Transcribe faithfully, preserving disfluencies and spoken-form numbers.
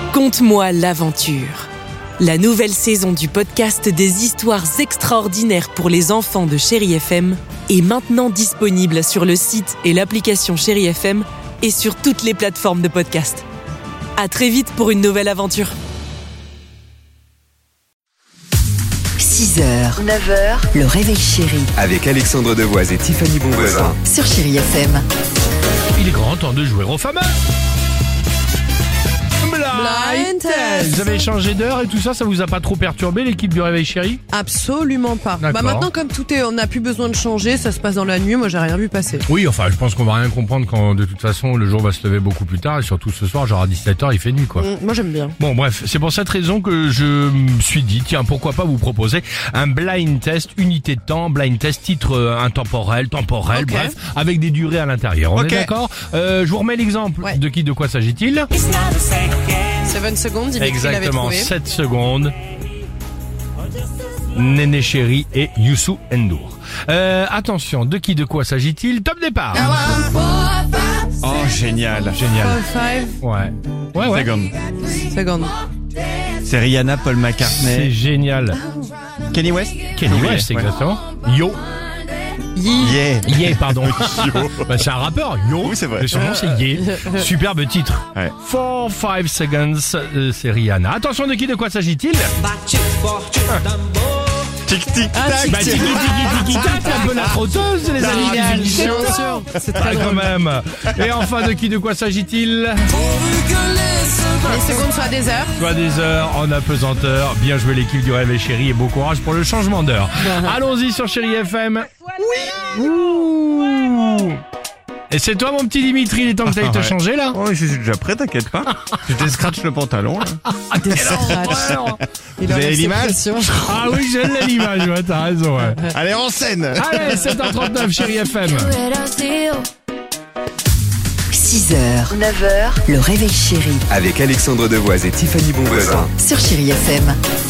Conte-moi l'aventure. La nouvelle saison du podcast des histoires extraordinaires pour les enfants de Chéri F M est maintenant disponible sur le site et l'application Chéri F M et sur toutes les plateformes de podcast. À très vite pour une nouvelle aventure. six heures, neuf heures, le réveil Chéri. Avec Alexandre Devoise et Tiffany Bonvoisin. Sur Chéri F M. Il est grand temps de jouer au fameux Blind Test. Vous avez changé d'heure et tout ça, ça vous a pas trop perturbé l'équipe du Réveil Chéri? Absolument pas. Bah maintenant, comme tout est, on n'a plus besoin de changer, ça se passe dans la nuit, moi j'ai rien vu passer. Oui, enfin, je pense qu'on va rien comprendre quand de toute façon le jour va se lever beaucoup plus tard et surtout ce soir, genre à dix-sept heures, il fait nuit quoi. Mmh, moi j'aime bien. Bon bref, c'est pour cette raison que je me suis dit, tiens, pourquoi pas vous proposer un blind test, unité de temps, blind test, titre euh, intemporel, temporel, Okay. bref, avec des durées à l'intérieur. On Okay. est d'accord? euh, Je vous remets l'exemple. Ouais. De qui, de quoi s'agit-il? sept secondes, Dimitri l'avait Exactement, trouvé. sept secondes. Néné Chéri et Youssou N'Dour. Euh, attention, de qui, de quoi s'agit-il? Top départ. Oh, génial, génial. Five Ouais. Ouais, ouais. Second. secondes. C'est Rihanna, Paul C'est McCartney, génial. Kenny West. Kenny Oui, West, ouais. exactement. Yo. Yi. Yeah. Yeah, pardon. Bah, c'est un rappeur. Yo. Oui, c'est vrai. Mais son nom, c'est Ye. Superbe titre. Ouais. Four, five seconds, euh, c'est Rihanna. Attention, de qui, de quoi s'agit-il? Tic tic tac. Bah, tiki, tiki, tiki, tac, un peu la trotteuse, les amis. Bien sûr, c'est très Ah, quand drôle. même. Et enfin, de qui, de quoi s'agit-il? Les secondes soit des heures. Soit des heures en apesanteur. Bien joué l'équipe du Réveil Chéri et bon courage pour le changement d'heure. Allons-y sur Chéri F M. Oui. Ouh. Et c'est toi mon petit Dimitri, il est temps que tu ailles te Ouais. changer là. Oh, je suis déjà prêt, t'inquiète pas. Je te scratch le pantalon, là. Des scratchs. Il Vous aurait avez cette l'image pression. Ah oui, j'ai l'image, ouais, t'as raison. Ouais. Allez, en scène. Allez, sept heures trente-neuf, Chéri F M. six heures, neuf heures, le réveil Chéri. Avec Alexandre Devoise et Tiffany Bonvoisin. Sur Chéri F M.